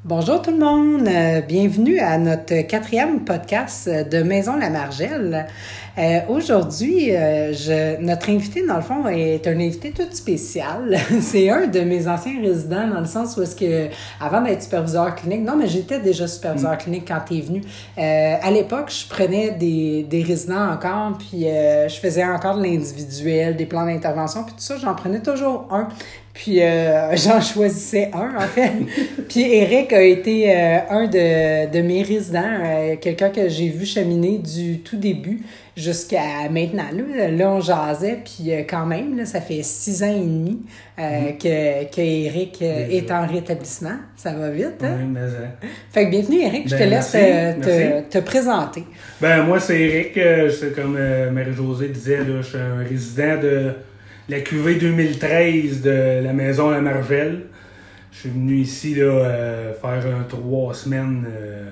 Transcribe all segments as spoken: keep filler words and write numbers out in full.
Bonjour tout le monde, euh, bienvenue à notre quatrième podcast de Maison La Margelle. Euh, aujourd'hui, euh, je, notre invité, dans le fond, est un invité tout spécial. C'est un de mes anciens résidents, dans le sens où est-ce que, avant d'être superviseur clinique, non, mais j'étais déjà superviseur clinique quand t'es venu. Euh, à l'époque, je prenais des, des résidents encore, puis euh, je faisais encore de l'individuel, des plans d'intervention, puis tout ça, j'en prenais toujours un. Puis euh, j'en choisissais un, en fait. Puis Éric a été euh, un de, de mes résidents, euh, quelqu'un que j'ai vu cheminer du tout début jusqu'à maintenant. Là, là on jasait, puis euh, quand même, là, ça fait six ans et demi euh, mm-hmm. que, que Éric euh, est en rétablissement. Ça va vite, hein? Oui, mais... Euh... Fait que bienvenue, Éric. Je ben, te laisse merci, te, merci. te, te présenter. Ben moi, c'est Éric. Euh, c'est comme euh, Marie-Josée disait, là, je suis un résident de la cuvée deux mille treize de la Maison La Margelle. Je suis venu ici là, euh, faire un trois semaines. Euh...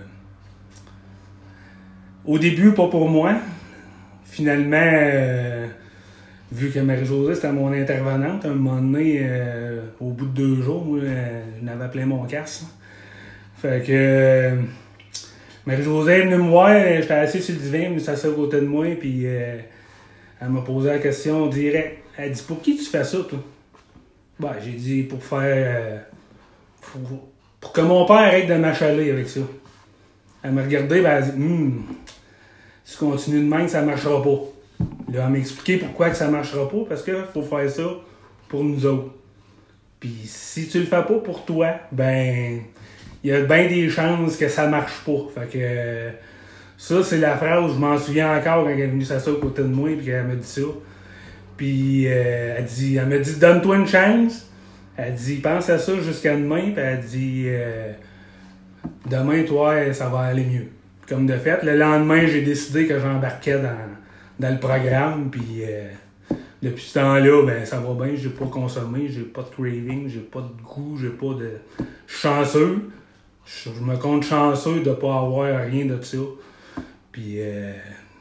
Au début, pas pour moi. Finalement, euh, vu que Marie-Josée, c'était mon intervenante, à un moment donné, euh, au bout de deux jours, moi, euh, je n'avais plein mon casse. Fait que euh, Marie-Josée est venue me voir, j'étais assis sur le divan, elle s'est assise à côté de moi, puis euh, elle m'a posé la question direct. Elle dit, pour qui tu fais ça, toi? Ben, j'ai dit, pour faire... Euh, pour, pour que mon père arrête de m'achaler avec ça. Elle m'a regardé, ben, elle a dit, hum, si tu continues de même, ça marchera pas. Là, elle m'a expliqué pourquoi que ça marchera pas, parce qu'il faut faire ça pour nous autres. Puis si tu le fais pas pour toi, ben, il y a bien des chances que ça marche pas. Fait que... Euh, ça, c'est la phrase, je m'en souviens encore quand elle est venue s'asseoir à côté de moi, puis qu'elle m'a dit ça. Puis euh, elle dit, elle m'a dit, donne-toi une chance. Elle dit, pense à ça jusqu'à demain. Puis elle dit, euh, demain, toi, ça va aller mieux. Comme de fait, le lendemain, j'ai décidé que j'embarquais dans, dans le programme. Puis euh, depuis ce temps-là, ben ça va bien. J'ai pas consommé, j'ai pas de craving, j'ai pas de goût, j'ai pas de. Je suis chanceux. Je, je me compte chanceux de pas avoir rien de ça. Puis euh,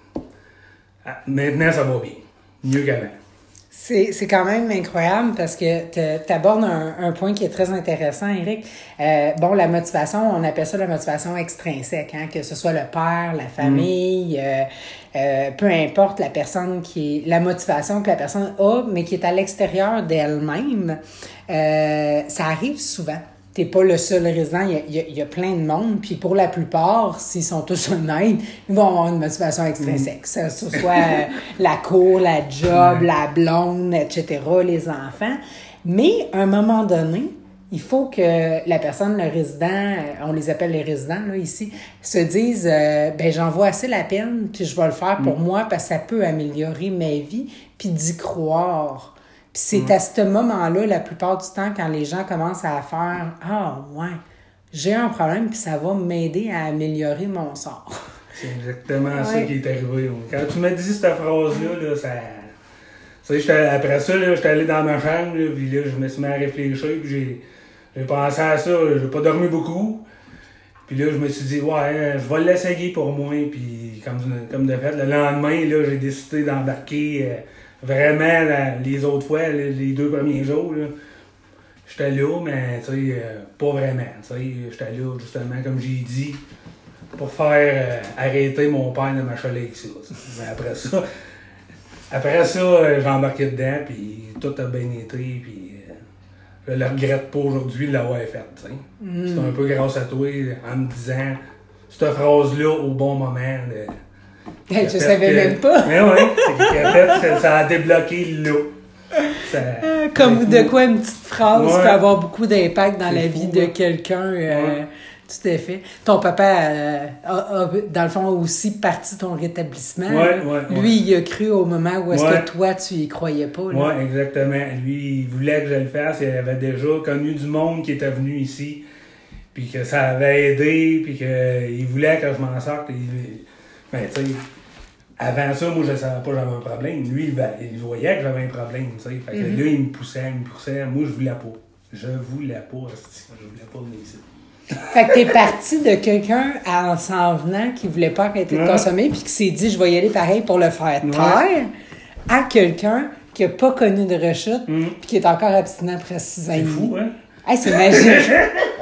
maintenant, ça va bien. Mieux qu'avant. C'est, c'est quand même incroyable parce que tu abordes un, un point qui est très intéressant, Éric. Euh, bon, la motivation, on appelle ça la motivation extrinsèque, hein, que ce soit le père, la famille, mmh. euh, euh, peu importe la personne qui est, la motivation que la personne a, mais qui est à l'extérieur d'elle-même, euh, ça arrive souvent. T'es pas le seul résident, il y a, il y a, il y a plein de monde, puis pour la plupart, s'ils sont tous honnêtes, ils vont avoir une motivation extrinsèque. Que mmh. ce soit euh, la cour, la job, mmh. la blonde, et cetera, les enfants. Mais à un moment donné, il faut que la personne, le résident, on les appelle les résidents là ici, se dise euh, ben j'en vois assez la peine, puis je vais le faire pour mmh. moi parce que ça peut améliorer ma vie, puis d'y croire. Puis c'est mmh. à ce moment-là, la plupart du temps, quand les gens commencent à faire « Ah, ouais, j'ai un problème, puis ça va m'aider à améliorer mon sort. » C'est exactement ouais. ça qui est arrivé. Quand tu m'as dit cette phrase-là, là, ça... Tu sais, après ça, là, j'étais allé dans ma chambre, là, puis là, je me suis mis à réfléchir, puis j'ai, j'ai pensé à ça, là, j'ai pas dormi beaucoup. Puis là, je me suis dit « Ouais, je vais l'essayer pour moi. » Puis comme, comme de fait, le lendemain, là, j'ai décidé d'embarquer... Euh, Vraiment, les autres fois, les deux premiers jours, là, j'étais là, mais tu sais, euh, pas vraiment. Tu sais, j'étais là, justement, comme j'ai dit, pour faire euh, arrêter mon père de m'achaler avec ça. Mais après ça, après ça, euh, j'ai embarqué dedans, puis tout a bien été, puis euh, je le regrette pas aujourd'hui de l'avoir fait. Tu sais. Mm. C'est un peu grâce à toi, en me disant cette phrase-là au bon moment. De, Hey, je savais que... même pas. Mais oui, ça, ça a débloqué là. Ça... Comme de quoi une petite phrase ouais. peut avoir beaucoup d'impact dans c'est la vie fou, de ouais. quelqu'un. Euh, ouais. Tout à fait. Ton papa euh, a, a, dans le fond, a aussi parti de ton rétablissement. Ouais, ouais, Lui, ouais. il a cru au moment où est-ce ouais. que toi, tu y croyais pas. Oui, exactement. Lui, il voulait que je le fasse. Il avait déjà connu du monde qui était venu ici, puis que ça avait aidé, puis qu'il voulait que je m'en sorte. Mais tu sais, avant ça, moi, je ne savais pas que j'avais un problème. Lui, il, il voyait que j'avais un problème, tu sais. Fait que mm-hmm. là, il me poussait, il me poussait. Moi, je voulais pas. Je voulais pas, je voulais pas venir ici. Fait que t'es parti de quelqu'un en s'en venant qui voulait pas arrêter de consommer puis qui s'est dit, je vais y aller pareil pour le faire taire, ouais. à quelqu'un qui a pas connu de rechute mm. puis qui est encore abstinent après six ans et demi. C'est fou, hein? Hey, c'est magique!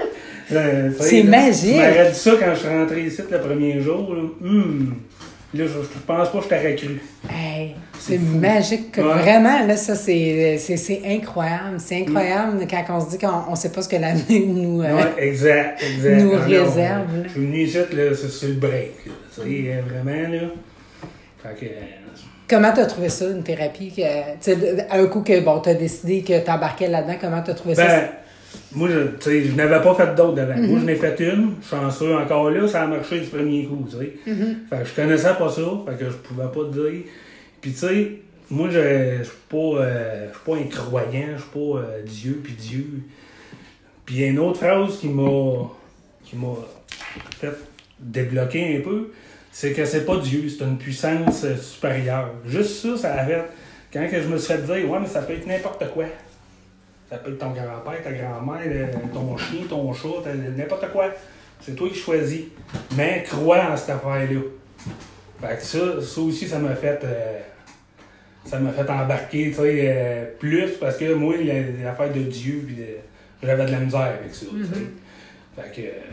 Là, C'est là, magique! Tu m'aurais dit ça quand je suis rentré ici le premier jour. Là, hum, là je, je pense pas que je t'aurais cru. Hey, c'est C'est fou. magique. Que Ouais. Vraiment, là, ça, c'est, c'est, c'est incroyable. C'est incroyable quand on se dit qu'on ne sait pas ce que l'année nous, euh, Ouais, exact, exact. nous Ah, non, réserve. euh, là. Je suis venu ici, là, c'est sur le break. Là, tu sais, euh, vraiment, là. Fait que. euh, Comment tu as trouvé ça, une thérapie? Que, tu sais, un coup que bon, tu as décidé que tu embarquais là-dedans, comment tu as trouvé ça? Ben, moi, je, tu sais, je n'avais pas fait d'autres avant. Moi, je n'ai fait une. Chanceux encore là, ça a marché du premier coup, tu sais. Fait que je connaissais pas ça, fait que je pouvais pas te dire. Puis, tu sais, moi, je je suis pas, euh, je suis pas un croyant, je suis pas euh, Dieu, puis Dieu. Puis, il y a une autre phrase qui m'a qui m'a fait débloquer un peu, c'est que c'est pas Dieu, c'est une puissance euh, supérieure. Juste ça, ça a fait. Quand que je me suis fait dire, ouais, mais ça peut être n'importe quoi. Ça peut être ton grand-père, ta grand-mère, euh, ton chien, ton chat, ta- n'importe quoi. C'est toi qui choisis. Mais crois en cette affaire-là. Fait que ça, ça aussi, ça m'a fait. Euh, ça m'a fait embarquer, tu sais, euh, plus parce que moi, l'affaire de Dieu, puis de, j'avais de la misère avec ça, tu sais. Fait que. Euh,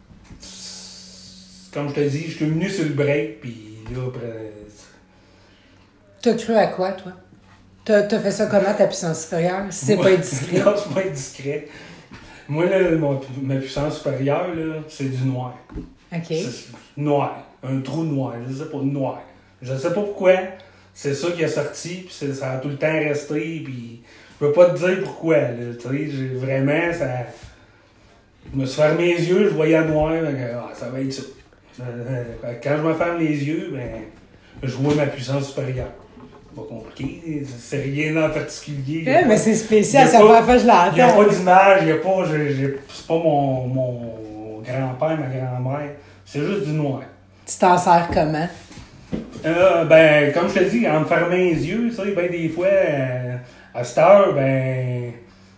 comme je te dis, je suis venu sur le break, puis là, après. Tu as cru à quoi, toi? Tu as fait ça comment, ta puissance supérieure? Si c'est pas indiscret. Non, c'est pas indiscret. Moi, là, mon- ma puissance supérieure, là, c'est du noir. OK. C'est noir. Un trou noir. Je sais pas, noir. Je sais pas pourquoi. C'est ça qui est sorti, puis c'est- ça a tout le temps resté, puis je peux pas te dire pourquoi. Là, tu sais, j'ai vraiment, ça. Je me suis fermé les yeux, je voyais noir, donc, ah, ça va être ça. Euh, Quand je me ferme les yeux, ben, je vois ma puissance supérieure. Pas compliqué, c'est rien en particulier. Ouais, mais c'est spécial, y a ça pas- fait que je Il n'y a l'entends. pas d'image, il n'y a pas. j'ai- j'ai- C'est pas mon, mon grand-père, ma grand-mère. C'est juste du noir. Tu t'en sers comment? Euh, ben, comme je te dis, en me fermant les yeux, tu sais, ben, des fois, euh, à cette heure, ben.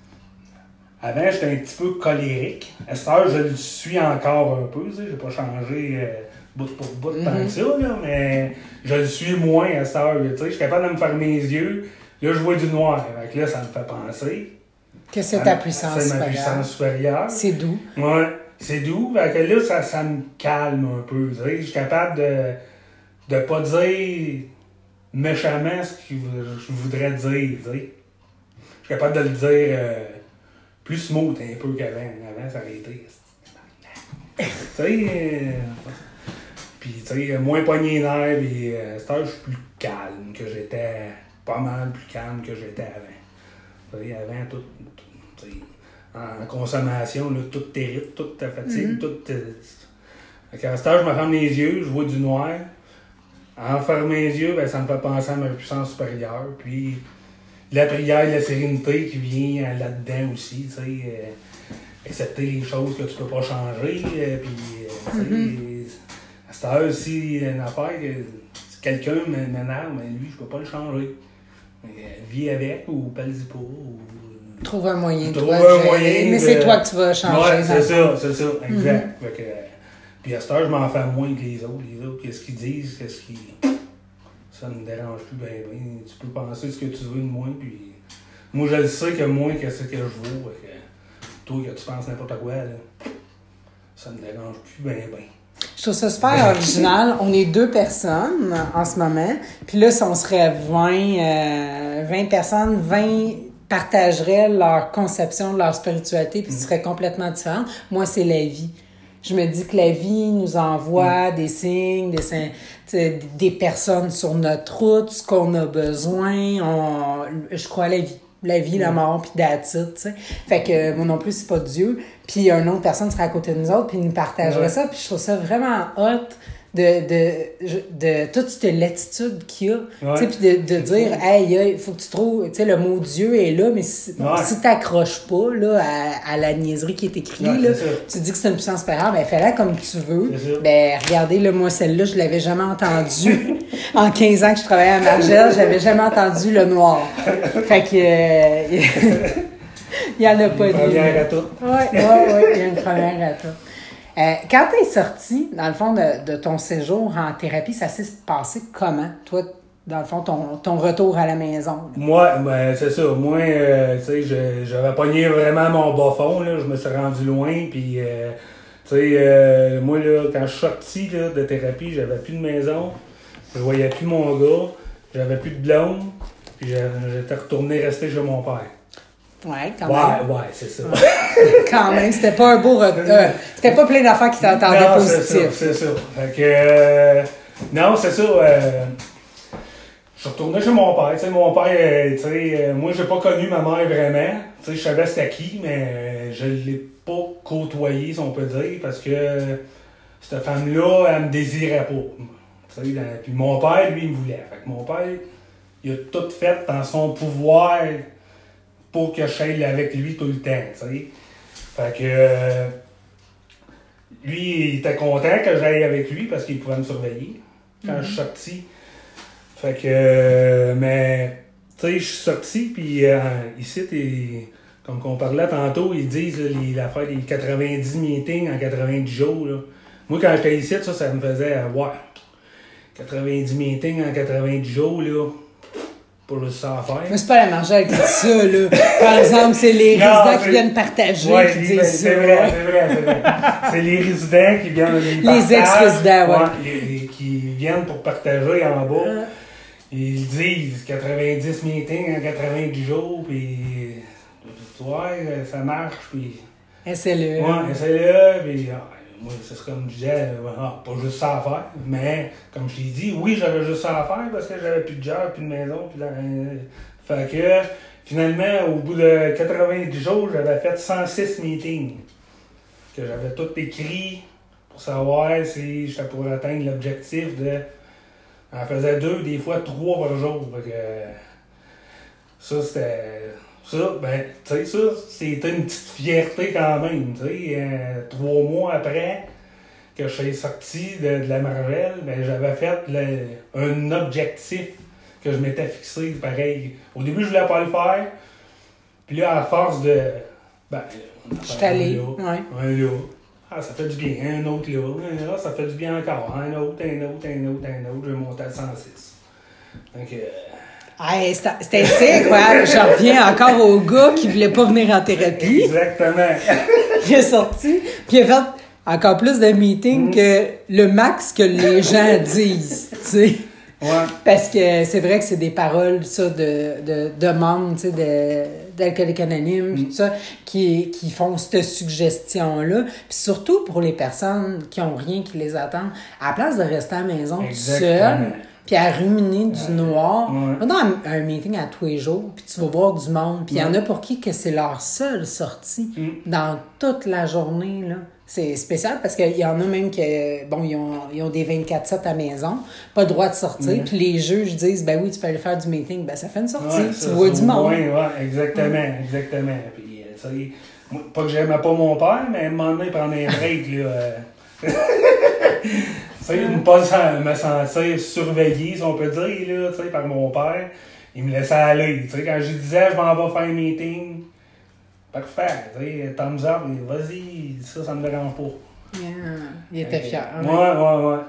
Avant, j'étais un petit peu colérique. À cette heure, je le suis encore un peu, tu sais. J'ai pas changé euh, bout pour bout tant que ça, là, mais je le suis moins à cette heure, tu sais. Je suis capable de me fermer les yeux. Là, je vois du noir. Fait que là, ça me fait penser. Que c'est ta à- puissance C'est ma supérieure. puissance supérieure. C'est doux. Ouais, c'est doux. Fait que là, ça, ça me calme un peu. Tu sais. Je suis capable de de pas dire méchamment ce que je voudrais dire. Tu sais. Je suis capable de le dire euh, plus smooth un peu qu'avant. Avant, ça aurait été. Tu sais. euh, Puis, tu sais, moins poigné les nerfs. Puis, euh, à cette heure, je suis plus calme que j'étais. Pas mal plus calme que j'étais avant. Tu sais, avant, tout. tout tu sais, en consommation, là, tout t'irrite, tout te fatigue, Mm-hmm. tout te... Fait qu'à ce temps, je me ferme les yeux, je vois du noir. En fermant les yeux, ben, ça me fait penser à ma puissance supérieure. Puis la prière, la sérénité qui vient euh, là-dedans aussi, tu sais. Euh, accepter les choses que tu peux pas changer. Euh, puis, euh, tu sais, Mm-hmm. à cette heure, si une affaire, que si quelqu'un m'énerve, mais lui, je peux pas le changer. Euh, Vis avec ou pas-le-y pas. Ou... Trouve un moyen de Trouve toi un de gérer. moyen Mais de- c'est toi que tu vas changer. Ouais, dans c'est le ça, fond. c'est ça, exact. Fait que, euh, puis à cette heure, je m'en fais moins que les autres. Les autres, qu'est-ce qu'ils disent, qu'est-ce qu'ils. Ça me dérange plus, ben, ben. Tu peux penser ce que tu veux de moi, puis. Moi, je le sais que moi, qu'est-ce que je vaux. Fait que, toi, que tu penses n'importe quoi, là. Ça me dérange plus, ben, ben. Je trouve ça super original. On est deux personnes en ce moment. Puis là, si on serait vingt, euh, vingt personnes, vingt partageraient leur conception de leur spiritualité, puis ce serait complètement différent. Moi, c'est la vie. Je me dis que la vie nous envoie des signes, des, signes, tu sais, des personnes sur notre route, ce qu'on a besoin. On, je crois à la vie. La vie, la mort, puis that's it, tu sais. Fait que moi non plus, c'est pas Dieu. Puis une autre personne serait à côté de nous autres, puis nous partagerait Ouais. ça. Puis je trouve ça vraiment hot de, de, de toute cette latitude qu'il y a. Ouais. Tu sais, puis de, de dire, hey, il faut que tu trouves, tu sais, le mot Dieu est là, mais si, Ouais. si t'accroches pas, là, à, à la niaiserie qui est écrite, Ouais, là, c'est ça. tu dis que c'est une puissance supérieure, ben fais-la comme tu veux. C'est ça. Ben, regardez, là, moi, celle-là, je l'avais jamais entendue. En quinze ans que je travaillais à Margelle, j'avais jamais entendu le noir. Fait que, euh, il y en a pas Une de. première à tout. Oui, oui, oui, il y a une première à tout. Euh, quand tu es sorti, dans le fond, de, de ton séjour en thérapie, ça s'est passé comment? Toi, dans le fond, ton, ton retour à la maison? Là? Moi, ben, c'est ça. Moi, euh, tu sais, je- j'avais pogné vraiment mon bas fond, là. Je me suis rendu loin, puis, euh, tu sais, euh, moi, là, quand je suis sorti, là, de thérapie, j'avais plus de maison, je voyais plus mon gars, j'avais plus de blonde, puis j'étais retourné rester chez mon père. Ouais, quand ouais, même. Ouais, ouais, c'est ça. Quand même, c'était pas un beau retour. Euh, c'était pas plein d'affaires qui t'entendaient non, positif. C'est ça, c'est ça. Fait que, euh, non, c'est ça. Euh, je suis retourné chez mon père. Tu sais, mon père, euh, tu sais, euh, moi, j'ai pas connu ma mère vraiment. Tu sais, je savais c'était qui, mais euh, je l'ai pas côtoyé, si on peut dire, parce que euh, cette femme-là, elle me désirait pas. Tu sais, dans- puis mon père, lui, il me voulait. Fait que mon père, il a tout fait dans son pouvoir pour que je sois avec lui tout le temps, tu sais. Fait que... Euh, lui, il était content que j'aille avec lui parce qu'il pouvait me surveiller quand mm-hmm. je suis sorti. Fait que... Euh, mais... Tu sais, je suis sorti, puis euh, ici, t'es, comme on parlait tantôt, ils disent là, les, l'affaire des quatre-vingt-dix meetings en quatre-vingt-dix jours, là. Moi, quand j'étais ici, ça, ça me faisait... Euh, ouais, quatre-vingt-dix meetings en quatre-vingt-dix jours, là... Pas juste ça à faire. Mais c'est pas la marge avec ça, là. Par exemple, c'est les non, résidents c'est... qui viennent partager ouais, qui les, disent ben, ça. C'est vrai, c'est vrai, c'est vrai. C'est les résidents qui viennent... Les, les ex-résidents, ouais. ouais les, qui viennent pour partager en bas. Ah. Ils disent quatre-vingt-dix meetings en quatre-vingt-dix jours, puis... Ouais, ça marche, puis... Essaie-le. Ouais, essaie-le, puis... Moi, c'est comme je disais, ah, pas juste ça à faire, mais comme je t'ai dit, oui, j'avais juste ça à faire parce que j'avais plus de job, plus de maison, puis là, fait que finalement, au bout de quatre-vingt-dix jours, j'avais fait cent six meetings, que j'avais tout écrit pour savoir si j'étais pour atteindre l'objectif de... J'en faisais deux, des fois trois par jour, fait que ça, c'était... Ça, ben, tu sais, ça, c'était une petite fierté quand même, tu sais. Euh, trois mois après que je suis sorti de, de la Marvel, ben, j'avais fait le, un objectif que je m'étais fixé, pareil. Au début, je voulais pas le faire. Puis là, à force de... Ben, je suis allé, ouais. Un là. Ah, ça fait du bien. Un autre là. Un là, ça fait du bien encore. Un autre, un autre, un autre, un autre. Je vais monter à cent six. Donc... Euh, Hey, c'était assez incroyable. J'en reviens encore au gars qui voulait pas venir en thérapie. Exactement. Il est sorti, puis il a fait encore plus de meetings mm. que le max que les gens disent, tu sais. Ouais. Parce que c'est vrai que c'est des paroles, ça, de, de, de membres, tu sais, de, d'Alcooliques Anonymes, mm. tout ça, qui, qui font cette suggestion-là. Puis surtout pour les personnes qui ont rien qui les attend, à la place de rester à la maison seule, puis à ruminer du ouais. noir. Ouais. Va dans un, un meeting à tous les jours, puis tu vas voir du monde. Puis il ouais. y en a pour qui que c'est leur seule sortie mm. dans toute la journée, là. C'est spécial parce qu'il y en a même qui, bon, ils ont, ils ont des vingt-quatre sept à la maison, pas le droit de sortir. Mm. Puis les juges disent, ben oui, tu peux aller faire du meeting. Ben ça fait une sortie, ouais, ça, tu vois du monde. Oui, ouais, exactement, mm. exactement. Puis ça y est, moi, pas que j'aimais pas mon père, mais à un moment donné, prendre un break, là... Euh... Tu sais, ne pas me sentir surveillé, si on peut dire, là, tu sais, par mon père. Il me laissait aller. Tu sais, quand je disais, je m'en vais faire un meeting, parfait, tu sais, thumbs up, vas-y, ça, ça me dérange pas. Yeah. Il était fier. Ouais, ouais, ouais.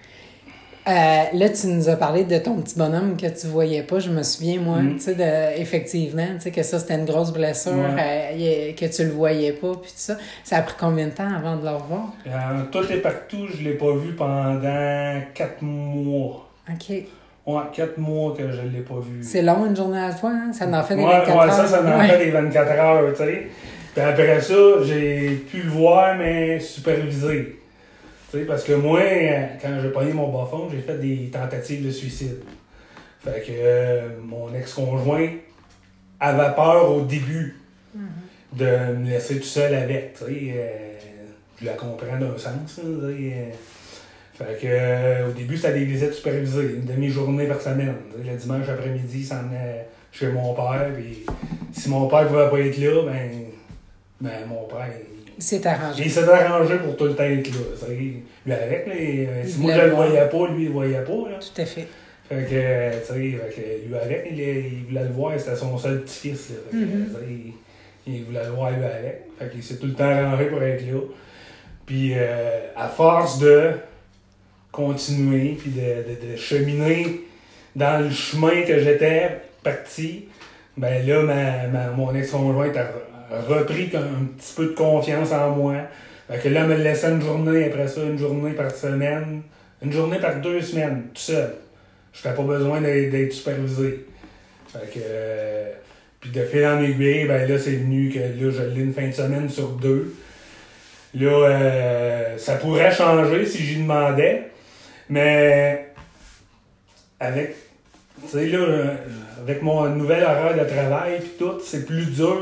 Euh, là, tu nous as parlé de ton petit bonhomme que tu voyais pas. Je me souviens, moi, mm. tu sais, de, effectivement, tu sais, que ça, c'était une grosse blessure, ouais. euh, que tu le voyais pas, puis tout ça. Ça a pris combien de temps avant de le revoir? Euh, tout et partout, je l'ai pas vu pendant quatre mois. OK. Ouais, quatre mois que je l'ai pas vu. C'est long, une journée à la fois, hein? Ça en fait des ouais, vingt-quatre ouais, heures. Ça, ça en ouais. fait des vingt-quatre heures, tu sais. Puis après ça, j'ai pu le voir, mais supervisé. Tu sais, parce que moi, quand j'ai pogné mon bas fond, j'ai fait des tentatives de suicide. Fait que euh, mon ex-conjoint avait peur au début mm-hmm. de me laisser tout seul avec. Tu sais, euh, je la comprends d'un sens. Là, euh, fait que euh, au début, c'était des visites supervisées, une demi-journée par semaine. Tu sais, le dimanche après-midi, il s'en venait chez mon père. Puis si mon père ne pouvait pas être là, ben, ben mon père. Il s'est arrangé. Il s'est arrangé pour tout le temps être là. Ça, lui avec, les, si moi je le voyais pas, lui il le voyait pas. Là. Tout à fait. Fait que, tu sais, lui avec, il, il voulait le voir, c'était son seul petit-fils. Là. Fait que, mm-hmm. il, il voulait le voir lui avec. Fait qu'il s'est tout le temps arrangé pour être là. Puis euh, à force de continuer, puis de, de, de cheminer dans le chemin que j'étais parti, ben là, ma, ma, mon ex-conjointe a repris un petit peu de confiance en moi. Fait que là, elle me laissait une journée après ça, une journée par semaine, une journée par deux semaines, tout seul. Je n'avais pas besoin d'être, d'être supervisé. Fait que, euh, puis de fil en aiguille, ben là, c'est venu que là, je l'ai une fin de semaine sur deux. Là, euh, ça pourrait changer si j'y demandais, mais avec, tu sais, là, avec mon nouvel horaire de travail et tout, c'est plus dur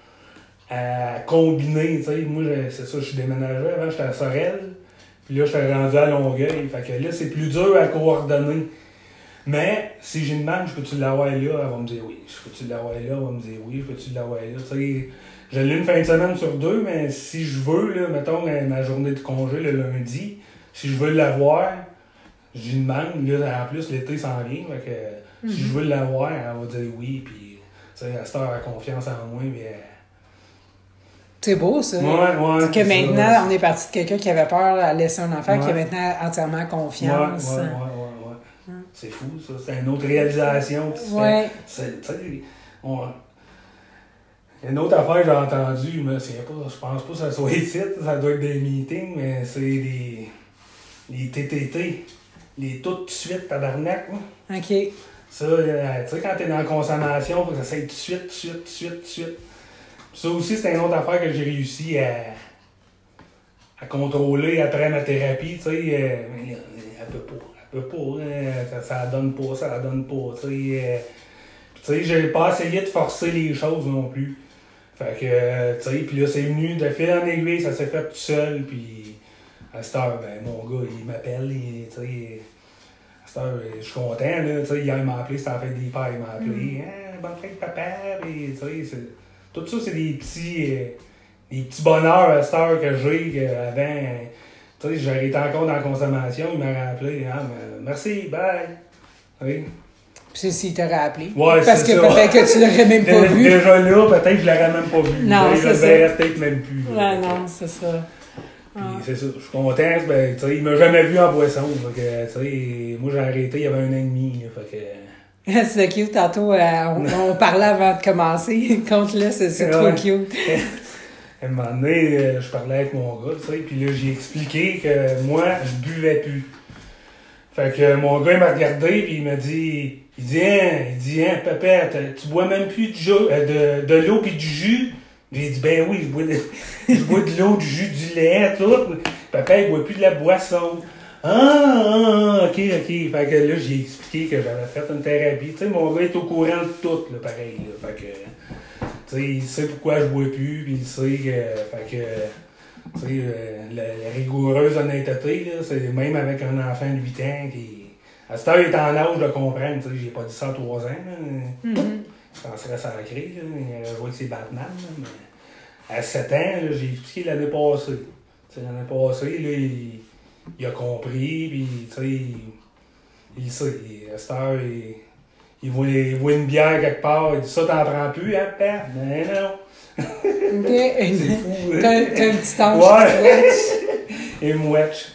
à combiner, tu sais. Moi, c'est ça, je suis déménagé, avant, j'étais à Sorel, puis là, j'étais rendu à Longueuil. Fait que là, c'est plus dur à coordonner. Mais, si j'ai une demande, je peux-tu l'avoir là? Elle va me dire oui. Je peux-tu l'avoir là? Elle va me dire oui. Je peux-tu l'avoir là? Tu sais, je l'ai une fin de semaine sur deux, mais si je veux, là, mettons, ma journée de congé le lundi, si je veux l'avoir, j'ai une demande. Là, en plus, l'été s'en vient. Fait que, mm-hmm. Si je veux l'avoir, elle va dire oui. Puis, tu sais, à cette heure, elle a confiance en moi. Mais, c'est beau, ça. Ouais, ouais. Que maintenant, ça. On est parti de quelqu'un qui avait peur à laisser un enfant, ouais. Qui a maintenant entièrement confiance. Ouais, ouais, ouais, ouais, ouais. Hum. C'est fou, ça. C'est une autre réalisation qui se ouais. fait. C'est, tu sais, on... Il y a une autre affaire que j'ai entendue, mais c'est pas, je pense pas que ça soit ici, ça doit être des meetings, mais c'est les, les T T T. Les tout de suite, tabarnak. OK. Ça, tu sais, quand t'es dans la consommation, faut que ça soit tout de suite, tout de suite, tout de suite, tout de suite. Ça aussi, c'est une autre affaire que j'ai réussi à, à contrôler après ma thérapie, tu sais. Euh, mais elle peut pas, elle peut pas, hein, ça, ça donne pas, ça donne pas, tu sais. Euh, tu sais, j'ai pas essayé de forcer les choses non plus. Fait que, tu sais, puis là, c'est venu de fil en aiguille, ça s'est fait tout seul, puis à cette heure, ben, mon gars, il m'appelle, tu sais, à cette heure, je suis content, là, tu sais, hier, il m'a appelé, c'était la fête des pères, il m'a appelé, mm. hein, bonne fête, papa, puis, tu sais, c'est... Tout ça, c'est des petits, euh, des petits bonheurs à cette heure que j'ai, qu'avant, tu sais, j'aurais été encore dans la consommation, il m'a rappelé, ah, merci, bye. Oui. Puis c'est s'il t'aurait appelé. Ouais, parce que ça. Peut-être que tu l'aurais même pas vu. Déjà là, peut-être que je l'aurais même pas vu. Non, là, c'est je le ça. verrais peut-être même plus. Là, ouais, non, c'est ça. Puis ah. C'est ça, je suis content, ben, tu sais, il m'a jamais vu en boisson, fait que, tu sais, moi j'ai arrêté il y avait un an et demi, là, fait que... C'est cute, tantôt, euh, on, on parlait avant de commencer. Contre là, c'est, c'est trop cute. À un moment donné, euh, je parlais avec mon gars, tu sais, puis là, j'ai expliqué que moi, je buvais plus. Fait que mon gars, il m'a regardé, puis il m'a dit, il dit, hein, il dit, hein, papa, tu bois même plus de, jo- de, de l'eau puis du jus? J'ai dit, ben oui, je bois de, je bois de l'eau, du jus, du lait, tout. Papa, il boit plus de la boisson. Ah, ah, ok, ok. Fait que là, j'ai expliqué que j'avais fait une thérapie. Tu sais, mon gars est au courant de tout, là, pareil. Là. Fait que, tu sais, il sait pourquoi je bois plus, puis il sait que, fait que, tu sais, la, la rigoureuse honnêteté, là, c'est même avec un enfant de huit ans qui, à cette heure, il est en âge de comprendre. Tu sais, j'ai pas dit ça à trois ans, là. Mm-hmm. Je penserais ça à la crise, là. Il aurait joué avec ses Batman, là, mais à sept ans, là, j'ai expliqué l'année passée. Tu sais, l'année passée, là, il. Il a compris, puis tu sais, il, il sait, il, à cette heure, il, il, voit, il voit une bière quelque part, il dit ça, t'en prends plus, hein, père? Mais non. Ok, c'est fou. T'as, t'as un petit ange. Ouais. Et mouetch.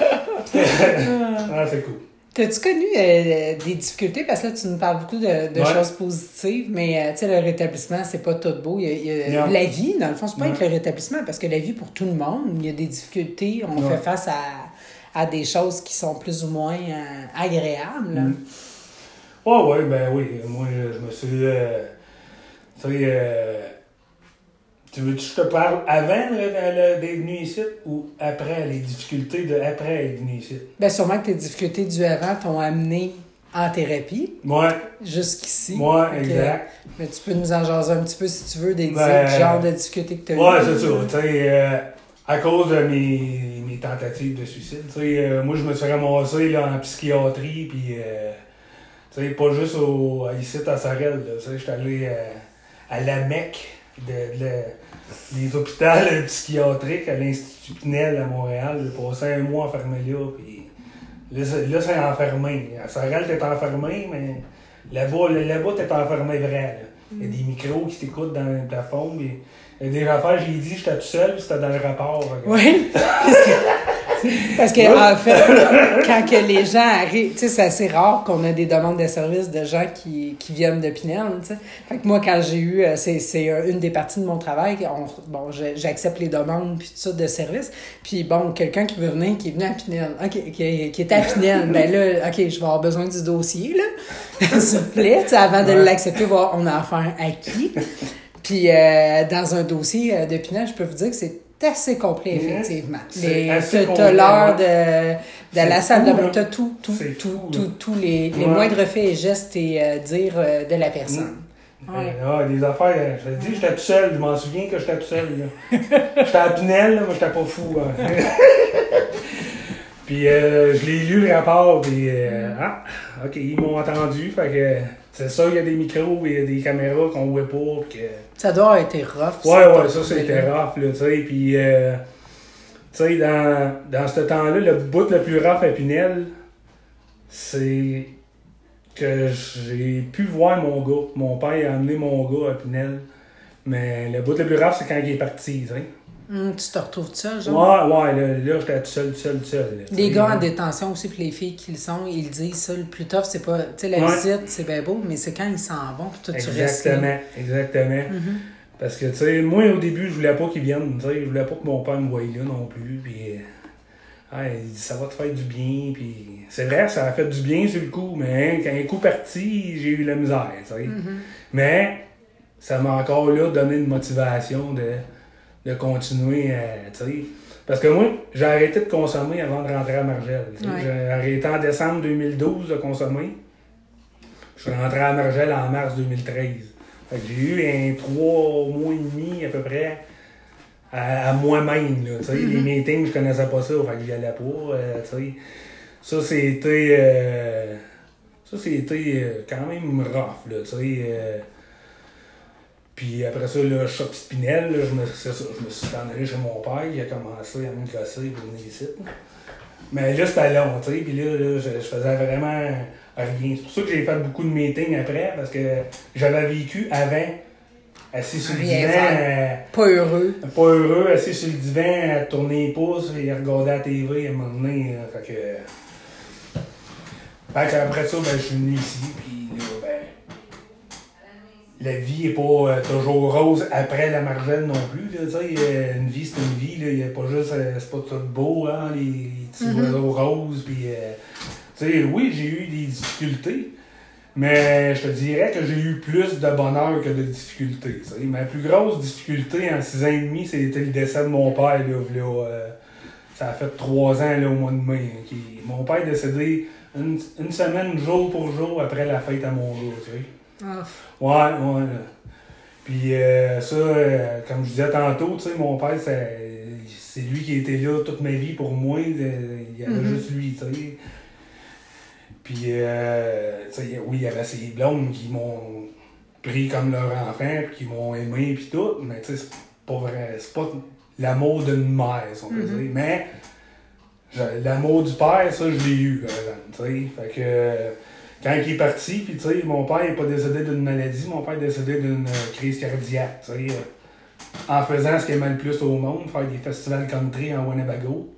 Ah, c'est cool. T'as-tu connu euh, des difficultés? Parce que là, tu nous parles beaucoup de, de ouais. choses positives, mais euh, tu sais, le rétablissement, c'est pas tout beau. Il y a, il y a la vie, dans le fond, c'est pas avec le rétablissement, parce que la vie, pour tout le monde, il y a des difficultés. On ouais. fait face à, à des choses qui sont plus ou moins euh, agréables. Mm. Ouais, ouais, ben oui. Moi, je me suis... Euh, tu sais... Euh, tu veux que je te parle avant d'être venu ici ou après, les difficultés de après être venu ici? Bien, sûrement que tes difficultés du avant t'ont amené en thérapie. Ouais. Jusqu'ici. Ouais, exact. Euh, mais tu peux nous en jaser un petit peu si tu veux, des ben, genres de difficultés que tu as eues. Ouais, c'est ça. Tu sais, euh, à cause de mes, mes tentatives de suicide, tu sais, euh, moi, je me suis ramassé là, en psychiatrie, puis, euh, tu sais, pas juste au, ici à Sorel, tu sais, je suis allé euh, à la Mecque de, de les hôpitaux psychiatriques à l'Institut Pinel à Montréal. J'ai passé un mois enfermé là, puis là, c'est, là, c'est enfermé. À Sorel, t'es enfermé, mais là-bas, là-bas t'es enfermé vrai. Il y a des micros qui t'écoutent dans le plafond, mais il y a des affaires, j'ai dit, j'étais tout seul, puis c'était dans le rapport. Oui, Parce que, en fait, quand que les gens arrivent, tu sais, c'est assez rare qu'on a des demandes de services de gens qui, qui viennent de Pinel, tu sais. Fait que moi, quand j'ai eu, c'est, c'est une des parties de mon travail, on, bon, j'accepte les demandes puis tout ça de services. Puis bon, quelqu'un qui veut venir, qui est venu à Pinel, OK, qui, qui est à Pinel, ben là, OK, je vais avoir besoin du dossier, là, s'il vous plaît, tu sais, avant de l'accepter, voir on a affaire à qui. Puis euh, dans un dossier de Pinel, je peux vous dire que c'est assez complet, effectivement. Les, t'as, t'as l'heure de, de la salle de bain, t'as tout, tout, tout, tout, tout, tous les, les ouais. moindres faits et gestes et euh, dire euh, de la personne. Mmh. Ouais. Ah, des affaires, je te dis, j'étais tout seul, je m'en souviens que j'étais tout seul, là. J'étais à Pinel, là, moi j'étais pas fou, hein. Puis euh, je l'ai lu le rapport, puis euh, ah, ok, ils m'ont entendu, fait que c'est ça, il y a des micros, il y a des caméras qu'on voit pas, que... Ça doit avoir été rough. Ouais, ça, ouais, ça c'était rough, là, tu sais, puis euh, tu sais, dans, dans ce temps-là, le bout le plus rough à Pinel, c'est que j'ai pu voir mon gars. Mon père a amené mon gars à Pinel, mais le bout le plus rough, c'est quand il est parti, tu sais. Hum, tu te retrouves tout seul, genre? Ouais, ouais, là, là j'étais tout seul, tout seul, tout seul. Là, les gars en détention aussi, puis les filles qui le sont, ils disent ça, le plus tough, c'est pas... Tu sais, la ouais. visite, c'est bien beau, mais c'est quand ils s'en vont, puis toi, tu restes là. Exactement, exactement. Mm-hmm. Parce que, tu sais, moi, au début, je voulais pas qu'ils viennent, tu sais, je voulais pas que mon père me voie là non plus, puis... Ouais, il dit, ça va te faire du bien, puis... C'est vrai, ça a fait du bien sur le coup, mais quand un coup parti, j'ai eu la misère, tu sais. Mm-hmm. Mais, ça m'a encore, là, donné une motivation de... de continuer, euh, tu sais. Parce que moi, j'ai arrêté de consommer avant de rentrer à Margelle. Ouais. J'ai arrêté en décembre deux mille douze de consommer. Je suis rentré à Margelle en mars deux mille treize. Fait que j'ai eu un trois mois et demi à peu près à, à moi-même, là, tu sais. Mm-hmm. Les meetings, je connaissais pas ça, fait que j'y allais pas, euh, tu sais. Ça, c'était... Euh, ça, c'était quand même rough, là, tu sais. Euh, Puis après ça, là, choc Pinel, là, je, me, c'est ça, je me suis en allé chez mon père, il a commencé à me casser pour venir ici. Mais là, c'était long, tu sais, puis là, là je, je faisais vraiment rien. C'est pour ça que j'ai fait beaucoup de meetings après, parce que j'avais vécu avant, assis sur le divan. Euh, pas heureux. Pas heureux, assis sur le divan, à tourner les pouces, et à regarder la T V à un moment donné. Là, fait que. Fait qu'après ça, ben, je suis venu ici, puis là, ben. La vie n'est pas euh, toujours rose après la Margelle non plus. Là, euh, une vie, c'est une vie. Là, y a pas juste, euh, c'est pas tout beau, hein, les, les petits mm-hmm. oiseaux roses. Pis, euh, oui, j'ai eu des difficultés, mais je te dirais que j'ai eu plus de bonheur que de difficultés. T'sais. Ma plus grosse difficulté en six ans et demi, c'était le décès de mon père. Là, là, euh, ça a fait trois ans là, au mois de mai. Hein, qui, mon père est décédé une, une semaine, jour pour jour, après la fête à mon gars. T'sais. Oh. Ouais, ouais. Puis euh, ça, euh, comme je disais tantôt, tu sais, mon père, c'est, c'est lui qui était là toute ma vie pour moi. Il y avait mm-hmm. juste lui, tu sais. Puis, euh, tu sais, oui, il y avait ses blondes qui m'ont pris comme leur enfant, puis qui m'ont aimé, puis tout. Mais tu sais, c'est pas vrai. C'est pas l'amour d'une mère, si on peut mm-hmm. dire. Mais je, l'amour du père, ça, je l'ai eu, quand même, tu sais. Fait que... Quand il est parti, puis tu sais, mon père n'est pas décédé d'une maladie, mon père est décédé d'une euh, crise cardiaque, tu sais, euh, en faisant ce qui aimait le plus au monde, faire des festivals country en Winnebago.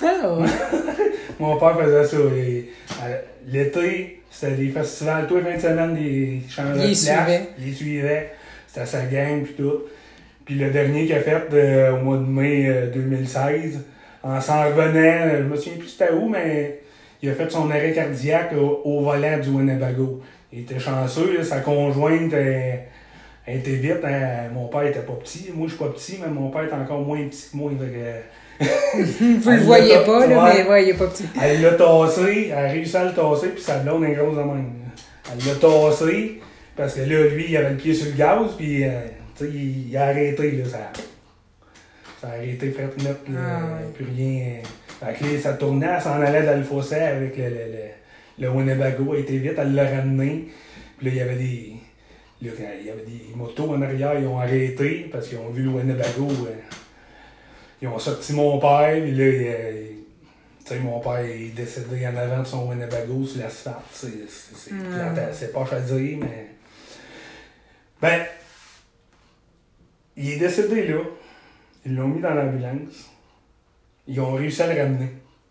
Mon père faisait ça. Et, euh, l'été, c'était des festivals, tous les fins de semaine, des changements de place. Il les suivait. C'était sa gang, puis tout. Puis le dernier qu'il a fait euh, au mois de mai euh, deux mille seize, en s'en revenant, je me souviens plus c'était où, mais... Il a fait son arrêt cardiaque au, au volant du Winnebago. Il était chanceux, là, sa conjointe elle, elle était vite. Elle, mon père était pas petit. Moi, je suis pas petit, mais mon père est encore moins petit que moi. Que, vous le voyez ta... pas, là, ouais, mais ouais, il est pas petit. Elle l'a tassé, elle a réussi à le tasser, puis sa blonde est grosse de même. Elle l'a tassé, parce que là, lui, il avait le pied sur le gaz, puis euh, il, il a arrêté. Là, ça, ça a arrêté frette net, là, ah, ouais. Plus rien. Fait que là, ça tournait, elle s'en allait dans le fossé avec le, le, le, le Winnebago. Elle était vite, elle l'a ramené. Puis là, il y avait des. Là, il y avait des motos en arrière, ils ont arrêté parce qu'ils ont vu le Winnebago. Euh, ils ont sorti mon père, puis là, euh, tu sais, mon père est décédé en avant de son Winnebago sur l'asphalte. C'est, c'est, c'est, mm. c'est pas à dire, mais. Ben. Il est décédé là. Ils l'ont mis dans l'ambulance. Ils ont réussi à le ramener.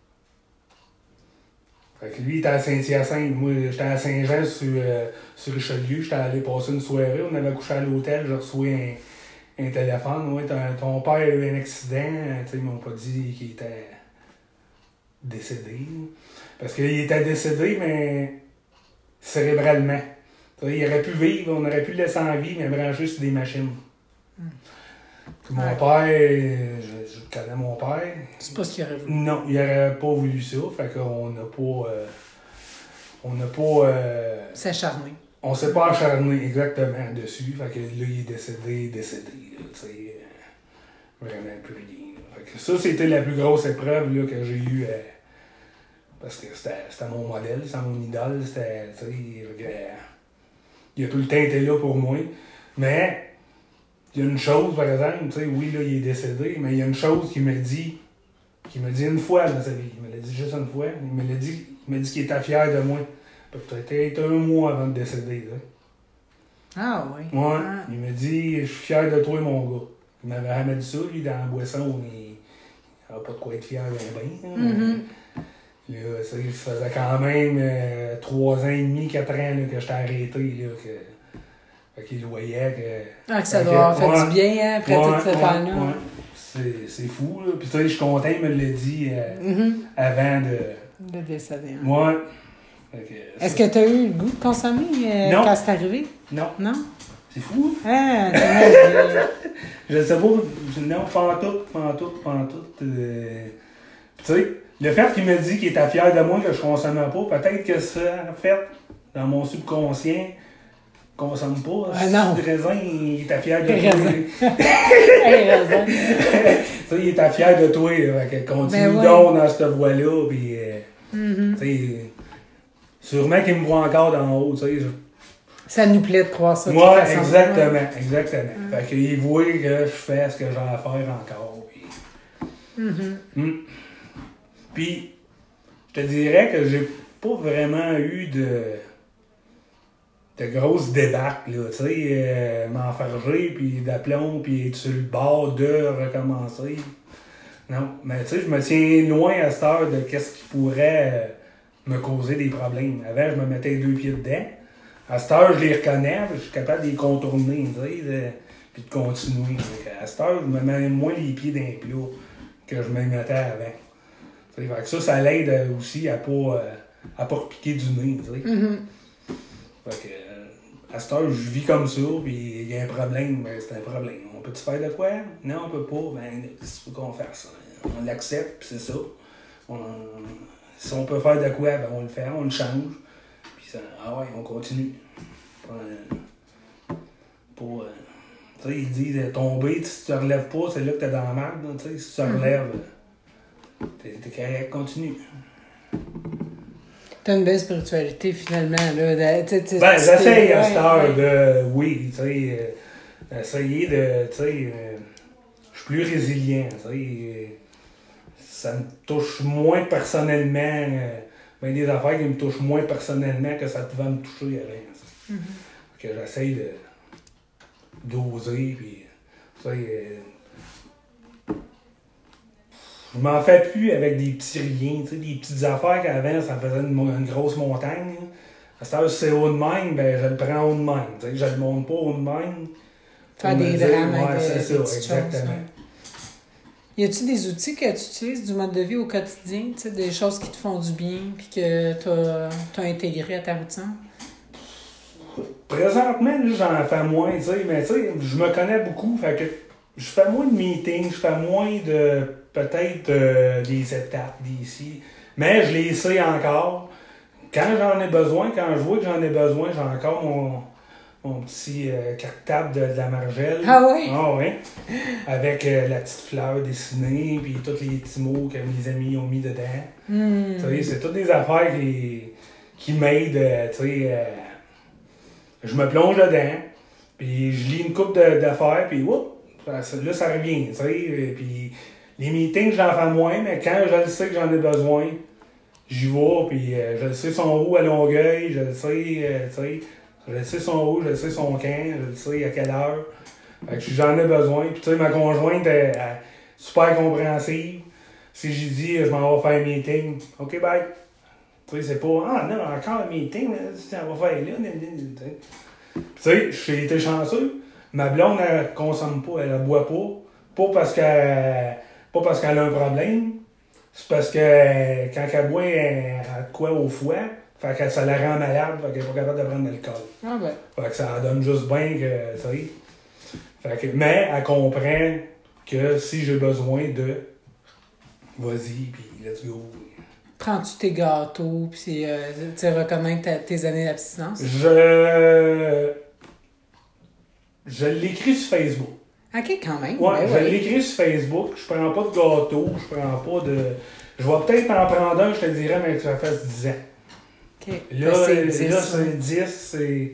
Fait que lui, il était à Saint-Hyacinthe. Moi, j'étais à Saint-Jean sur, euh, sur Richelieu. J'étais allé passer une soirée. On avait couché à l'hôtel. J'ai reçu un, un téléphone. Ouais, ton, ton père a eu un accident. T'sais, ils m'ont pas dit qu'il était décédé. Parce qu'il était décédé, mais cérébralement. T'sais, il aurait pu vivre, on aurait pu le laisser en vie, mais branché sur des machines. Mm. Mon ouais. père, je, je connais mon père. C'est pas ce qu'il aurait voulu. Non, il aurait pas voulu ça. Fait qu'on n'a pas. Euh, on n'a pas. Euh, S'acharner. On s'est pas acharné exactement dessus. Fait que là, il est décédé, décédé. Tu sais, euh, vraiment plus rien. Fait que ça, c'était la plus grosse épreuve là, que j'ai eue. Euh, parce que c'était, c'était mon modèle, c'était mon idole. C'était. Tu sais, euh, il a tout le temps été là pour moi. Mais. Il y a une chose, par exemple, tu sais, oui, là, il est décédé, mais il y a une chose qu'il me dit, qu'il me dit une fois dans sa vie. Il me l'a dit juste une fois. Il me l'a dit, il m'a dit qu'il était fier de moi. Peut-être un mois avant de décéder, là. Ah oui. Ouais. Ah. Il m'a dit, je suis fier de toi, mon gars. Il m'avait jamais dit ça, lui, dans la boisson, il n'avait pas de quoi être fier bien, bien. Mm-hmm. Là, ça, ça faisait quand même euh, trois ans et demi, quatre ans là, que j'étais arrêté, là, que... Fait qu'il voyait que... Ah, que ça doit avoir fait ouais, du bien, hein, après ouais, toute cette ouais, année. Ouais. C'est, c'est fou, là. Puis tu sais, je suis content, il me l'a dit euh, mm-hmm. avant de... De décéder. Hein. Ouais. Que, Est-ce que tu as eu le goût de consommer euh, quand c'est arrivé? Non. Non? C'est fou. Ah, c'est je sais pas. Non, pas en tout, pas en tout, pas en tout. Euh... Tu sais, le fait qu'il me dit qu'il était fier de moi, que je consommais pas, peut-être que ça, en fait, dans mon subconscient, consomme pas. Ah non. Le raisin, il était fier de toi. Raisin. Tu sais, il était fier de toi. Fait que continue ben ouais. donc dans cette voie-là. Puis, euh, mm-hmm. tu sais, sûrement qu'il me voit encore d'en haut. Tu sais. Je... Ça nous plaît de croire ça. Moi, ouais, exactement. Ouais. Exactement. Mm. Fait qu'il voit que je fais ce que j'ai à faire encore. Puis, mm-hmm. mm. puis je te dirais que j'ai pas vraiment eu de. de grosses débarques, là, tu sais, euh, m'enfarger, puis d'aplomb, puis être sur le bord de recommencer. Non, mais tu sais, je me tiens loin à cette heure de qu'est-ce qui pourrait euh, me causer des problèmes. Avant, je me mettais les deux pieds dedans. À cette heure, je les reconnais, je suis capable de les contourner, tu sais, de, puis de continuer. À cette heure, je me mets moins les pieds d'un plat que je me mettais avant. Tu sais, fait que ça, ça l'aide aussi à pas, euh, à pas repiquer du nez, tu sais. Mm-hmm. Fait que, à cette heure, je vis comme ça, puis il y a un problème, ben c'est un problème. On peut-tu faire de quoi? Non, on peut pas. Ben, qu'est-ce qu'il faut qu'on fasse? On l'accepte, puis c'est ça. On, si on peut faire de quoi, ben on le fait, on le change. Puis ça, ah ouais, on continue. Pour, euh, pour euh, tu sais, ils disent tomber, si tu te relèves pas, c'est là que t'es dans la merde. Tu sais, si tu te relèves, t'es, t'es correct, continue. T'as une belle spiritualité, finalement, là. De, t'sais, t'sais, ben, j'essaye à cette heure ouais. de, oui, tu sais, euh, essayer de, tu sais, euh, je suis plus résilient, tu sais, euh, ça me touche moins personnellement, euh, ben des affaires qui me touchent moins personnellement que ça pouvait me toucher avant, mm-hmm. que j'essaye de d'oser, puis, tu sais, euh, je m'en fais plus avec des petits riens, tu sais, des petites affaires qu'avant, ça me faisait une, une grosse montagne. À cette heure, si c'est haut de même, ben je le prends haut de même. Tu sais, je le monte pas haut de même. Faire des drames ouais, avec c'est des, ça, des petites exactement. choses. Ouais. Y a-tu des outils que tu utilises du mode de vie au quotidien, tu sais, des choses qui te font du bien puis que tu as intégré à ta routine? Présentement, là, j'en fais moins, tu sais, mais tu sais, je me connais beaucoup, fait que je fais moins de meetings, je fais moins de... peut-être euh, des étapes d'ici. Mais je les sais encore. Quand j'en ai besoin, quand je vois que j'en ai besoin, j'ai encore mon, mon petit euh, cartable de, de la Margelle. Ah oui? Ah oui. Avec euh, la petite fleur dessinée, puis tous les petits mots que mes amis ont mis dedans. Mm. Tu sais, c'est toutes des affaires qui, qui m'aident. Euh, tu sais, euh, je me plonge dedans, puis je lis une couple de, d'affaires, puis whoop, là, ça revient. Tu sais, puis les meetings, j'en fais moins, mais quand je le sais que j'en ai besoin, j'y vais, puis euh, je le sais son où à Longueuil, je le sais, euh, tu sais, je le sais son où, je le sais son quand, je le sais à quelle heure. Fait que j'en ai besoin. Puis tu sais, ma conjointe est, est super compréhensive. Si j'ai dit, je m'en vais faire un meeting, OK, bye. Tu sais, c'est pas, ah non, encore un meeting, ça va faire là. Tu sais, j'ai été chanceux. Ma blonde, elle ne consomme pas, elle ne boit pas. Pas parce qu'elle pas parce qu'elle a un problème. C'est parce que quand elle boit, elle a de quoi au foie. Fait que ça la rend malade, fait qu'elle n'est pas capable de prendre l'alcool. Ah ben. Fait que ça donne juste bien que, tu sais. Fait que, mais elle comprend que si j'ai besoin de, vas-y, puis let's go. Prends-tu tes gâteaux, puis euh, tu reconnais ta, tes années d'abstinence? Je... Je l'écris sur Facebook. OK, quand même. Ouais, ben je ouais. l'écris sur Facebook. Je prends pas de gâteau, je prends pas de... Je vais peut-être en prendre un, je te dirais, mais que ça fasse dix ans. OK. Là, Ben, c'est dix. là, c'est dix, c'est...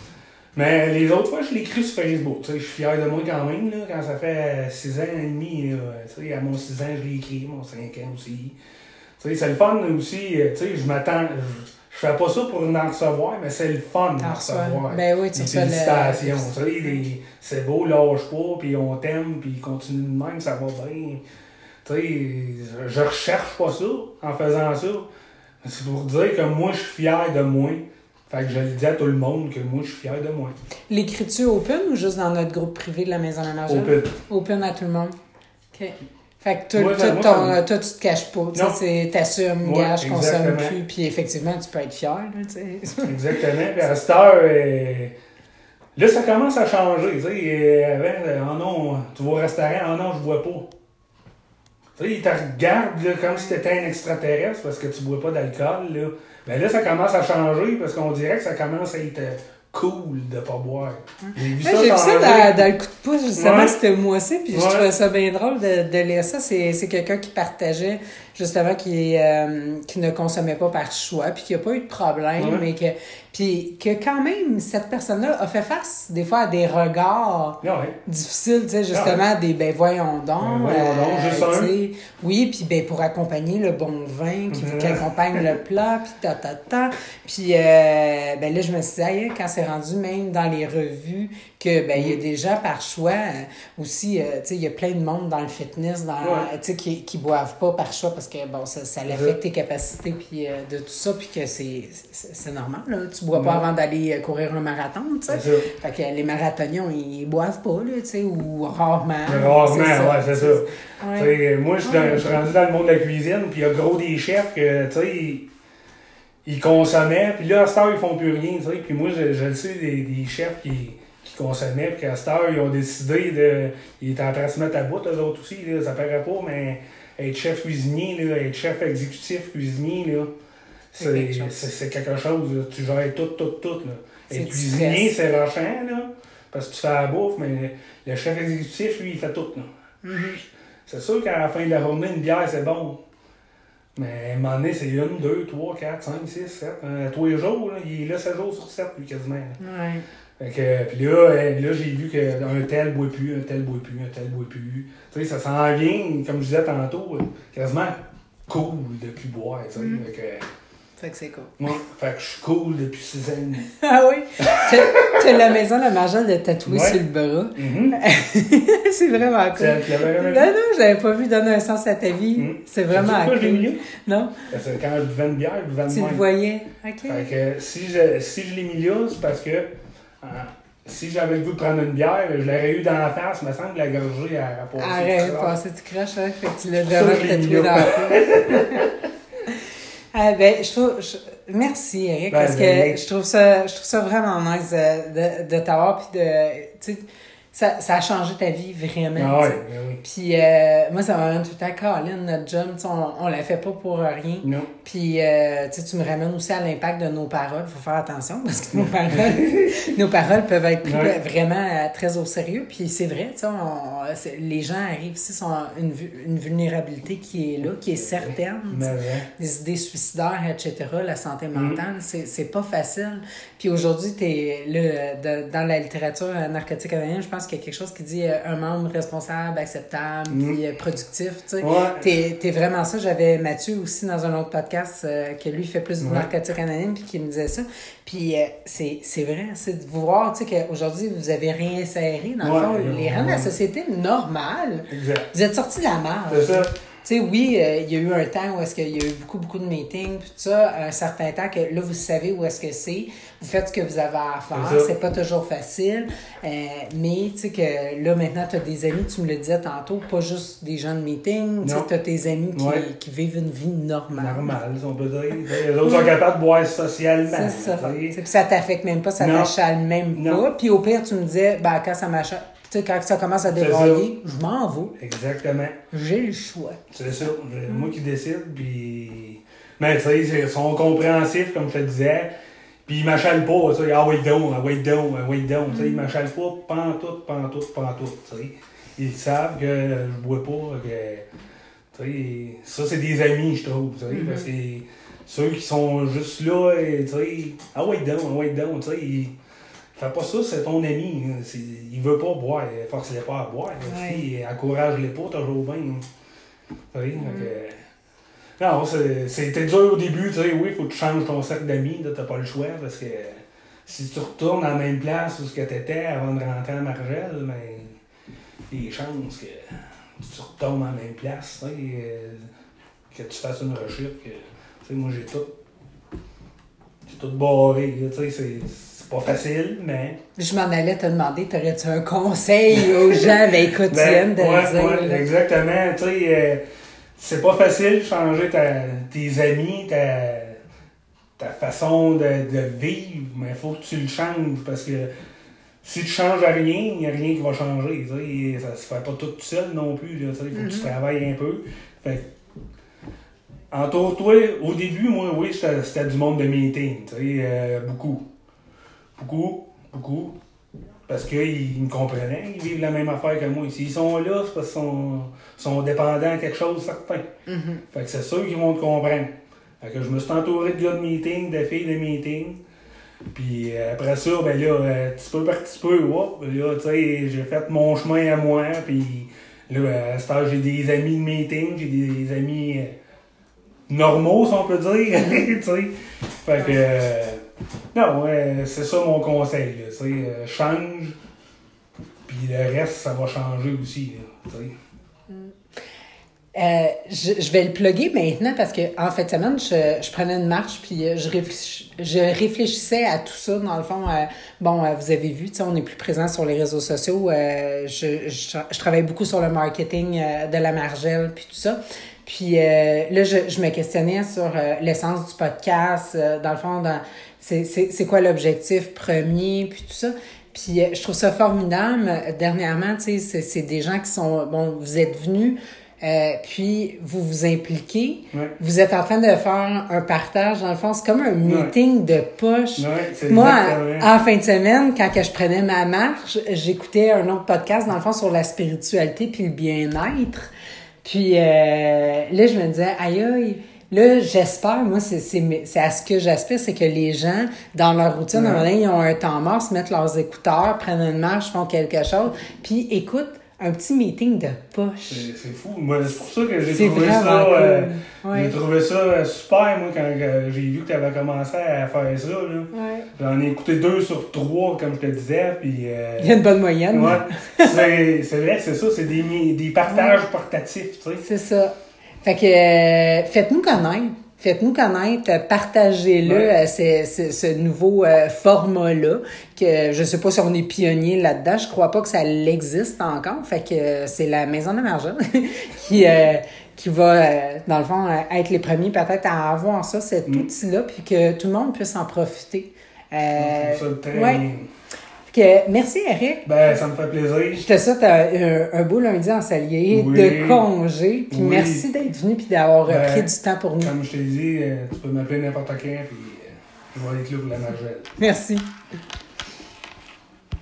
Mais les autres fois, je l'écris sur Facebook. Tu sais, je suis fier de moi quand même, là, quand ça fait six ans et demi. Là, tu sais, à mon six ans, je l'ai écrit, mon cinq ans aussi. Tu sais, c'est le fun aussi. Tu sais, je m'attends... Je, je fais pas ça pour en recevoir, mais c'est le fun d'en recevoir. Ben oui, tu des reçois félicitations. le... Tu sais, les... c'est beau, lâche pas, puis on t'aime, puis continue de même, ça va bien. Tu sais, je recherche pas ça en faisant ça. C'est pour dire que moi, je suis fier de moi. Fait que je le dis à tout le monde que moi, je suis fier de moi. L'écris-tu open ou juste dans notre groupe privé de la Maison La Margelle? Open. Open à tout le monde. OK. Fait que toi, Moi, toi, moi, ton, ça... toi tu te caches pas. Tu sais, t'assumes, ouais, gage, je consomme exactement. plus. Puis effectivement, tu peux être fier. Là, tu sais. Exactement. Puis à cette heure, euh... là, ça commence à changer. Tu sais, avant, oh non, tu vas au restaurant, oh non, je bois pas. Tu sais, ils te regardent là, comme si t'étais un extraterrestre parce que tu bois pas d'alcool. Là. Ben là, ça commence à changer parce qu'on dirait que ça commence à être cool de pas boire. J'ai vu ouais, ça, j'ai vu ça dans, dans le coup de pouce, justement, ouais. C'était moissé, puis ouais. Je trouvais ça bien drôle de, de lire ça. C'est, c'est quelqu'un qui partageait, justement, qui, euh, qui ne consommait pas par choix, puis qui n'a pas eu de problème, ouais. mais que, puis que quand même, cette personne-là a fait face, des fois, à des regards ouais. difficiles, tu sais, justement, ouais. des, ben voyons donc. Ben, voyons donc, euh, juste un. Oui, puis ben pour accompagner le bon vin, qui, mm-hmm. qui accompagne le plat, puis ta, ta, ta. Puis, euh, ben là, je me suis dit, hey, quand c'est rendu même dans les revues, que ben il y a des gens par choix euh, aussi, euh, tu sais, il y a plein de monde dans le fitness, dans, ouais. tu sais, qui, qui boivent pas par choix parce que, bon, ça, ça affecte tes capacités, puis euh, de tout ça, puis que c'est, c'est, c'est normal, là. Tu bois ouais. pas avant d'aller courir un marathon, tu sais. Fait que les marathoniens, ils boivent pas, là, tu sais, ou rarement. Rarement, ouais, c'est ça. Ouais. Moi, je suis, suis rendu dans le monde de la cuisine, puis il y a gros des chefs que, tu sais, ils, ils consommaient, puis là, à cette heure, ils font plus rien, tu sais. Puis moi, je, je le sais, des, des chefs qui... qui consommaient, puis qu'à cette heure, ils ont décidé de... Ils étaient en train de se mettre à bout, eux autres aussi, là, ça paraît pas, mais être chef cuisinier, là, être chef exécutif cuisinier, là, c'est, c'est, quelque, c'est, c'est quelque chose, là. Tu gères tout, tout, tout, là. Être cuisinier, c'est rochant, là, parce que tu fais la bouffe, mais le chef exécutif, lui, il fait tout, là. Mm-hmm. C'est sûr qu'à la fin de la journée, une bière, c'est bon. Mais à un moment donné, c'est une, deux, trois, quatre, cinq, six, sept. Euh, tous les jours, là, il est là sept jours sur sept, lui, quasiment. Ouais. Fait que, puis là, là, j'ai vu qu'un tel boit plus, un tel boit plus, un tel boit plus. Tu sais, ça s'en vient, comme je disais tantôt, quasiment cool de plus boire, tu sais. Mm. Fait que, fait que c'est cool. Ouais, fait que je suis cool depuis six ans. Ah oui? T'as, t'as la Maison La Margelle de tatouer ouais. sur le bras. Mm-hmm. C'est vraiment cool. Non, non, je l'avais pas vu donner un sens à ta vie. Mm. C'est vraiment cool. Pas, non? Parce que quand je buvais une bière, je buvais une Tu main. le voyais? OK. Fait que si je, si je l'ai mis là, c'est parce que euh, si j'avais le goût de prendre une bière, je l'aurais eu dans la face, il me semble que la gorgée a passé. Arrête, passé du crush, hein? Fait que tu l'as vraiment tatoué dans la face. Ah ben, je trouve... Je, merci, Eric, ben, parce ben, que je trouve ça je trouve ça vraiment nice de, de, de t'avoir, puis de... Tu sais, ça, ça a changé ta vie, vraiment. Ah ouais, ben oui. Puis euh, moi, ça m'amène tout le temps, Colin, notre job, on, on la fait pas pour rien. Non. Puis euh, tu me ramènes aussi à l'impact de nos paroles. Faut faire attention, parce que nos paroles nos paroles peuvent être prises ouais. vraiment euh, très au sérieux. Puis c'est vrai, tu sais, les gens arrivent ici, sont une, une vulnérabilité qui est là, qui est certaine. Ouais. Des idées suicidaires, et cetera, la santé mentale, mm. c'est, c'est pas facile. Puis aujourd'hui, t'es là, de, dans la littérature narcotique canadienne, je pense qu'il y a quelque chose qui dit euh, un membre responsable, acceptable, mm. puis euh, productif, tu sais. Ouais. T'es, t'es vraiment ça. J'avais Mathieu aussi dans un autre podcast euh, que lui fait plus de ouais. narcotique anonyme, puis qui me disait ça. Puis euh, c'est, c'est vrai, c'est de vous voir, tu sais, qu'aujourd'hui, vous avez réinséré, dans le ouais, fond, ouais, les rangs ouais. de la société normale. Exact. Vous êtes sortis de la marge. C'est ça. tu sais, oui, euh, il y a eu un temps où est-ce qu'il y a eu beaucoup, beaucoup de meetings, puis tout ça, un certain temps que là, vous savez où est-ce que c'est, vous faites ce que vous avez à faire, c'est, c'est pas toujours facile, euh, mais tu sais que là, maintenant, tu as des amis, tu me le disais tantôt, pas juste des gens de meeting, tu sais, tu as tes amis qui, ouais. qui vivent une vie normale. Normale, on peut dire. Les autres sont capables de boire socialement. C'est ça. Puis ça t'affecte même pas, ça non. t'achale même non. pas. Puis au pire, tu me disais, ben, quand ça m'achale, tu sais, quand ça commence à débrailler, je m'en vais. Exactement. J'ai le choix. C'est ça. C'est mm. moi qui décide, puis... Mais tu sais, ils sont compréhensifs, comme je te disais. Puis ils m'achalent pas, tu sais. Ah, wait down, ah, wait down, ah, wait down. Tu sais, ils m'achalent pas pantoute, pantoute, pantoute, tu sais. Ils savent que je bois pas, que... Tu sais, ça, c'est des amis, je trouve, tu sais. Mm-hmm. Parce que ceux qui sont juste là, tu sais... Ah, wait down, ah, wait down, tu sais, ils... Fais pas ça, c'est ton ami. C'est, il veut pas boire. Force-les pas à boire. Ouais. Encourage-les pas, toujours bien. Tu sais, mm. que... Non, c'est, c'était dur au début. Tu sais, oui, il faut que tu changes ton cercle d'amis. Là, t'as pas le choix parce que si tu retournes à la même place où tu étais avant de rentrer à Margelle, ben, les chances que tu retombes à la même place, tu sais, que tu fasses une rechute. Que, tu sais, moi, j'ai tout. J'ai tout barré. Tu sais, c'est. Pas facile, mais... Je m'en allais te demander, t'aurais-tu un conseil aux gens, ben écoute, tu viens de ouais, dire. Ouais, exactement, tu sais, euh, c'est pas facile de changer ta, tes amis, ta, ta façon de, de vivre, mais il faut que tu le changes, parce que si tu changes à rien, il n'y a rien qui va changer, tu sais, ça se fait pas tout seul non plus, là, tu sais, il faut mm-hmm. que tu travailles un peu. Fait entoure-toi, au début, moi, oui, c'était, c'était du monde de meeting, tu sais, euh, beaucoup. Beaucoup, beaucoup. Parce qu'ils me comprenaient, ils vivent la même affaire que moi. S'ils sont là, c'est parce qu'ils sont, sont dépendants à quelque chose certain. Mm-hmm. Fait que c'est sûr qu'ils vont te comprendre. Fait que je me suis entouré de gars de meeting, de filles de meeting. Puis après ça, ben là, petit peu par petit peu, hop, là, tu sais, j'ai fait mon chemin à moi. Puis là, à ce temps, j'ai des amis de meeting, j'ai des, des amis normaux, si on peut dire. Tu sais. Fait que. Euh, Non, ouais, c'est ça mon conseil. Là, euh, change, puis le reste, ça va changer aussi. Là, mm. euh, je, je vais le plugger maintenant parce que en fin de semaine, je, je prenais une marche puis je, réfléch, je réfléchissais à tout ça. Dans le fond, euh, bon, euh, vous avez vu, on est plus présent sur les réseaux sociaux. Euh, je, je, je travaille beaucoup sur le marketing euh, de la Margelle puis tout ça. Puis euh, là, je, je me questionnais sur euh, l'essence du podcast. Euh, dans le fond, dans, c'est, c'est, c'est quoi l'objectif premier, puis tout ça. Puis euh, je trouve ça formidable. Dernièrement, tu sais, c'est, c'est des gens qui sont... Bon, vous êtes venus, euh, puis vous vous impliquez. Ouais. Vous êtes en train de faire un partage. Dans le fond, c'est comme un meeting ouais. de poche. Ouais, c'est moi, en, en fin de semaine, quand que je prenais ma marche, j'écoutais un autre podcast, dans le fond, sur la spiritualité puis le bien-être. Puis euh, là, je me disais, aïe aïe, là, j'espère, moi, c'est, c'est, c'est à ce que j'aspire, c'est que les gens, dans leur routine, ouais. à un moment donné, ils ont un temps mort, se mettent leurs écouteurs, prennent une marche, font quelque chose, puis écoutent un petit meeting de poche. C'est, c'est fou. Moi, c'est pour ça que j'ai c'est trouvé ça... Cool. Euh, ouais. J'ai trouvé ça super, moi, quand euh, j'ai vu que tu avais commencé à faire ça, là. Ouais. J'en ai écouté deux sur trois, comme je te disais, puis... Euh, il y a une bonne moyenne. Ouais. c'est, c'est vrai, c'est ça, c'est des, des partages ouais. portatifs, tu sais. C'est ça. Fait que, euh, faites-nous connaître. Faites-nous connaître, partagez-le, ouais. euh, c'est, c'est, ce nouveau euh, format-là, que je sais pas si on est pionnier là-dedans, je crois pas que ça existe encore, fait que euh, c'est la Maison de Margelle qui, euh, qui va, euh, dans le fond, euh, être les premiers peut-être à avoir ça, cet mm. outil-là, puis que tout le monde puisse en profiter. Euh, ça très ouais. bien. Que, merci, Eric. Ben, ça me fait plaisir. Je te souhaite un, un beau lundi ensoleillé oui. de congé. Puis oui. merci d'être venu et d'avoir ben, pris du temps pour nous. Comme je t'ai dit, tu peux m'appeler n'importe quand, puis je vais être là pour la Margelle. Merci.